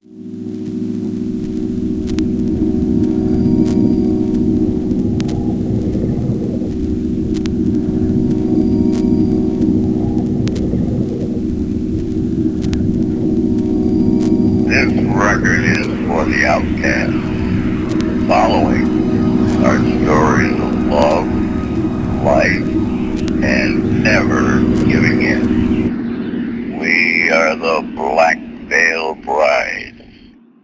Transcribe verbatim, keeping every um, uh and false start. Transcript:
This record is for the outcast. Following are stories of love, life, and never giving in. We are the Black